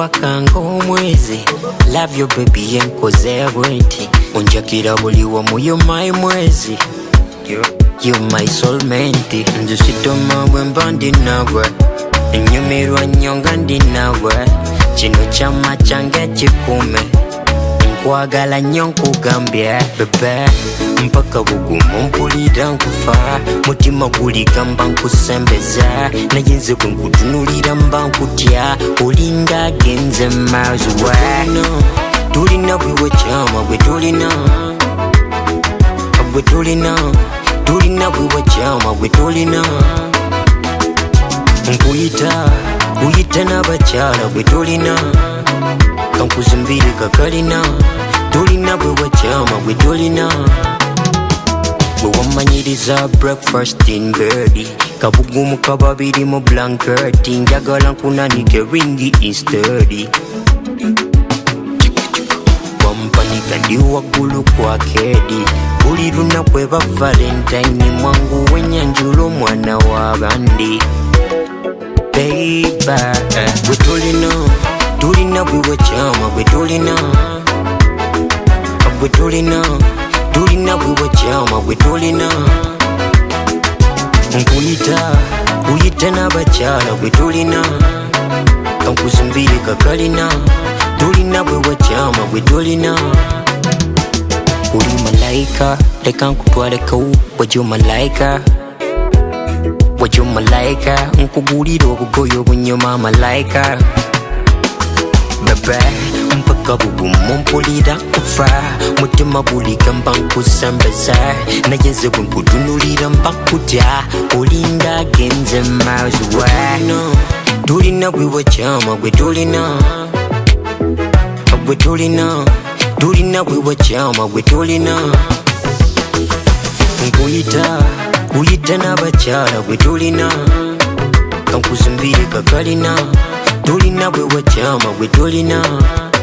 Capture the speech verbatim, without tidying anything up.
wakanga omwezi. Love you baby enkoze bwenti. Onjakira buli wamu you my mwezi. You my soulmate. Nzusitoma bwe mba ndi nawe. Nyumirwa nnyo nga ndi nawe. Kino kyama kyange kikume. Nkwagala nnyo nkugambye bebe. Mpaka bugumu mpulira nkufa. Mutima guligamba nkusembeza. Naye nze bwe nkutunulira mba nkutya. Olinga agenze miles away. Tulina bwiwe kyama bwe tulina. Bwe tulina. Tulina bwiwe kyama bwe tulina. Nkuyita, uyita n'abakyala bwe tulina. Kankuzimbire kakalina. Tulina bwewe kyama bwe tulina. Bwe wamanyiriza breakfast in bed. Kabugumu kababiri mu blanket. Njagala nkunanike ringi instead. Wampanika ndi waggulu kwa kedi. Buli lunaku eba Valentine mwangu w'ennyanjula omwana w'abandi. Baby, bwe tulina, tulina bwiwe kyama bwe tulina. Bwe tulina, tulina bwiwe kyama bwe tulina. Nkuyita, uyita n'abakyala bwe tulina. Kankuzimbire kakalina. Tulina bwiwe kyama bwe tulina. Uli malaika, leka nkutwaleko wajja malaika. Wajja malaika, nkugulira obugoye obunyuma malaika. Bebe, mpaka bugumu mpulira nkufa. Mutima guligamba nkusembeza. Naye nze bwe nkutunulira mba nkutya. Olinga agenze miles away. Tulina bwiwe kyama bwe tulina. Bwe tulina. Tulina bwiwe kyama bwe tulina. Nkuyita, uyita n'abakyala bwe tulina. Kankuzimbire kakalina. Tulina bwiwe kyama bwe tulina.